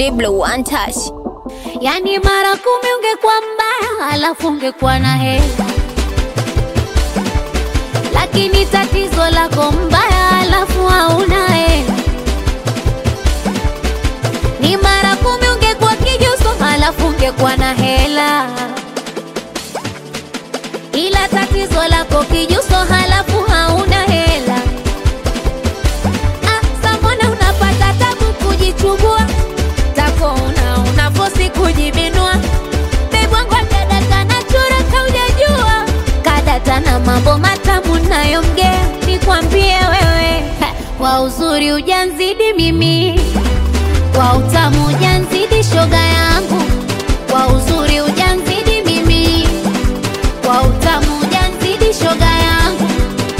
Diblo one touch. Yani mara 10 ungekuwa mbaya, alafu ungekuwa na hela. Lakini tatizo lako mbaya, alafu hauna hela. Ni mara 10 ungekuwa kijuso, alafu ungekuwa na hela. Ila tatizo lako kijuso, halafu hauna hela. Mbona unapata tabu kujichubua? Tako unafosi kujibinua. Babe wangu kadata na chura kaujajua. Kadata na mambo matamu nayomgea. Nikwambie wewe, kwa uzuri ujanzidi mimi, kwa utamu ujanzidi shoga yangu. Kwa uzuri ujanzidi mimi, kwa utamu ujanzidi shoga yangu.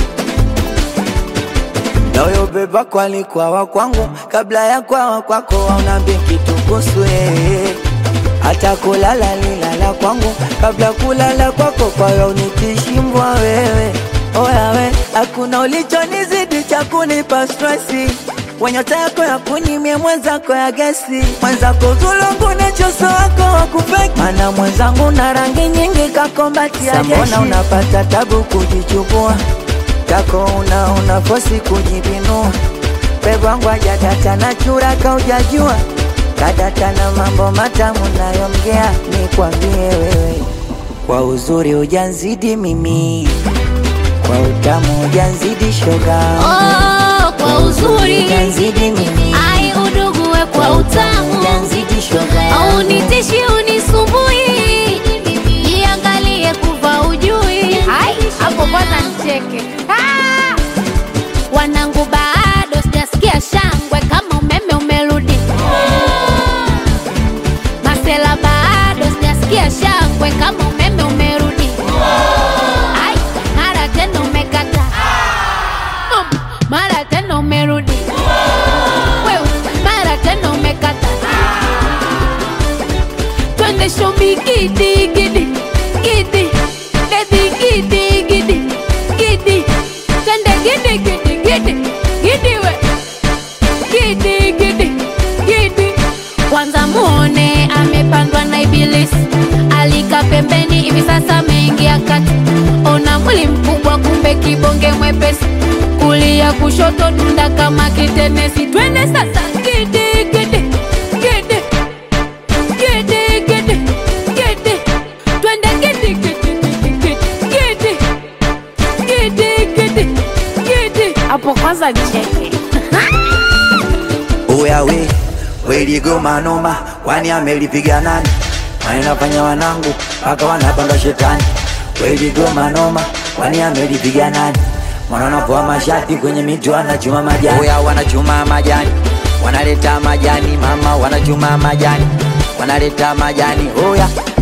Nayo beba kwa likuwa wakwangu, kabla ya kwa wakwako waunambi kitu kuswe. Hata kulala lilala kwangu, kabla kulala kwako kwa yo nitishimbwa wewe. Oya we, hakuna ulicho nizidi cha kunipa stressi. Wenyota yako ya kunimie mwenzako ya gesi. Mwenzako zulungu na choso wako wakupeki. Mana mwenzangu na rangi nyingi kakombati ya jeshi. Sambona unapata tabu kujichukua. Tako unafosi kujibinua. Babe wangu ajadata na chura kaujajua. Kadata na mambo matamu nayomgea. Nikwambie wewe, kwa uzuri ujanzidi mimi, kwa utamu ujanzidi shoga. Kwa uzuri ujanzidi mimi, ai uduguwe kwa utamu ujanzidi shoga. Au nitishi unisumbui. Iangalie kuva ujui. Hai, hapo kwanza nicheke. Wanangu bado sijasikia shangwe kama umeme umerudi. Masela bado sijasikia shangwe kama umeme umerudi. Ai, mara tena umekata. Mara tena umerudi. Wewe, mara tena umekata. Twende shomi gidi gidi gidi. Baby gidi gidi gidi. Twende gidi gidi gidi gidi we. Gidi gidi gidi. Kwanza muone amepandwa na ibilisi. Alika pembeni hivi sasa mengia kati. Ona mwili mkubwa kumbe kibonge mwepesi. Kulia kushoto dunda kama kitenesi. Twende sasa gidi gidi gidi gidi gidi gidi. Twende gidi gidi gidi gidi gidi gidi gidi. Hapo kwanza nicheke. Oya we ligoma noma, kwani amelipiga nani? Wanafanya wanangu paka wanapanga shetani. We ligoma noma, kwani amelipiga nani? Wananapoa mashati kwenye miti wanachuma majani. Oya wanachuma majani, wanaleta majani mama, wanachuma majani, wanaleta majani. Oya